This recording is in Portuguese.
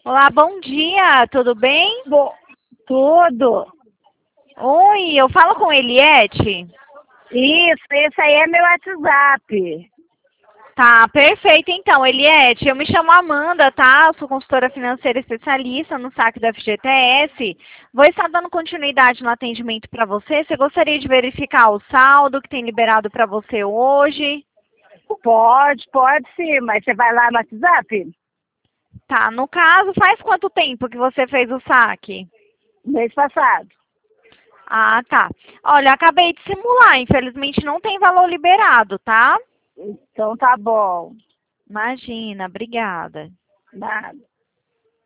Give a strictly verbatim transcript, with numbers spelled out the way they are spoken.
Olá, bom dia, tudo bem? Bo- Tudo. Oi, eu falo com Eliette? Isso, esse aí é meu WhatsApp. Tá, perfeito então, Eliette. Eu me chamo Amanda, tá? Eu sou consultora financeira especialista no saque do F G T S. Vou estar dando continuidade no atendimento para você. Você gostaria de verificar o saldo que tem liberado para você hoje? Pode, pode sim, mas você vai lá no WhatsApp? Tá, no caso, faz quanto tempo que você fez o saque? Mês passado. Ah, tá. Olha, acabei de simular, infelizmente não tem valor liberado, tá? Então tá bom. Imagina, obrigada. Nada.